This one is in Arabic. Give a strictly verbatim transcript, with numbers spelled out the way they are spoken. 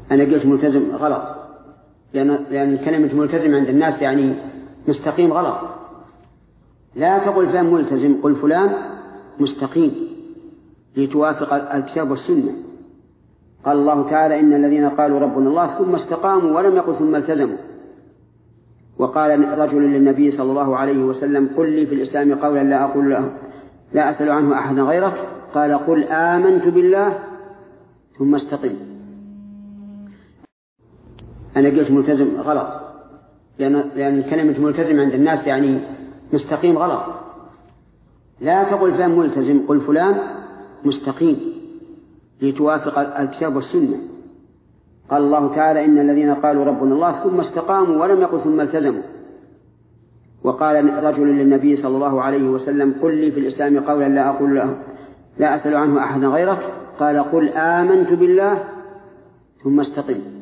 أنا قلت ملتزم غلط، لأن, لأن كلمة ملتزم عند الناس يعني مستقيم غلط. لا تقل فلان ملتزم، قل فلان مستقيم لتوافق الكتاب والسنة. قال الله تعالى إن الذين قالوا ربنا الله ثم استقاموا ولم يقل ثم التزموا. وقال رجل للنبي صلى الله عليه وسلم قل لي في الإسلام قولا لا أقول له لا أسأل عنه أحدا غيرك، قال قل آمنت بالله ثم استقم. أنا قلت ملتزم غلط، لأن, لأن كلمة ملتزم عند الناس يعني مستقيم غلط. لا تقل فلان ملتزم، قل فلان مستقيم لتوافق الكتاب والسنة. قال الله تعالى إن الذين قالوا ربنا الله ثم استقاموا ولم يقل ثم التزموا. وقال رجل للنبي صلى الله عليه وسلم قل لي في الإسلام قولا لا أقول له لا أسأل عنه أحدا غيرك، قال قل آمنت بالله ثم استقم.